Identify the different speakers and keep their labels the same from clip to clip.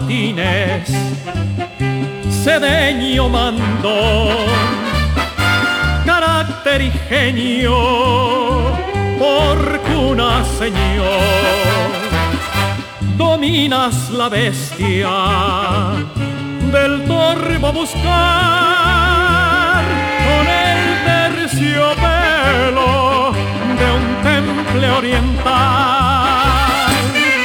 Speaker 1: Martínez, sedeño mandón, carácter y genio, por cuna señor, dominas la bestia del torvo buscar con el terciopelo de un temple oriental.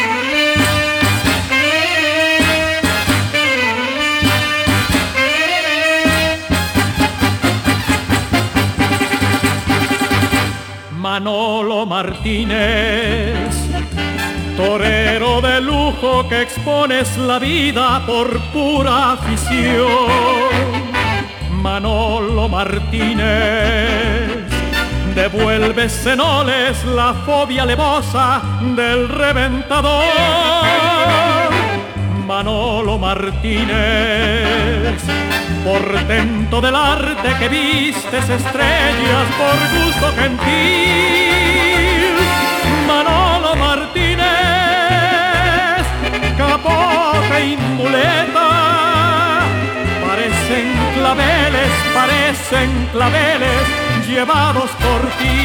Speaker 1: Manolo Martínez, torero de lujo que expones la vida por pura afición. Manolo Martínez, devuelves senoles la fobia levosa del reventador. Manolo Martínez, portento del arte que vistes estrellas por gusto gentil. Manolo Martínez, capote y muleta, parecen claveles llevados por ti.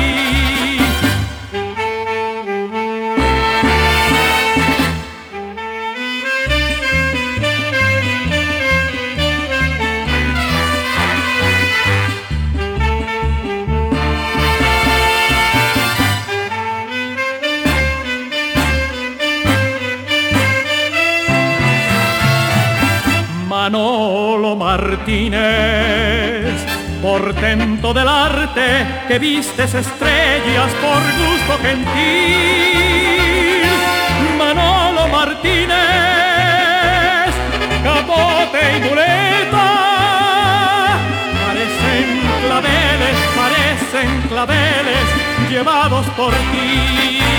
Speaker 1: Manolo Martínez, portento del arte que vistes estrellas por gusto gentil. Manolo Martínez, capote y muleta, parecen claveles llevados por ti.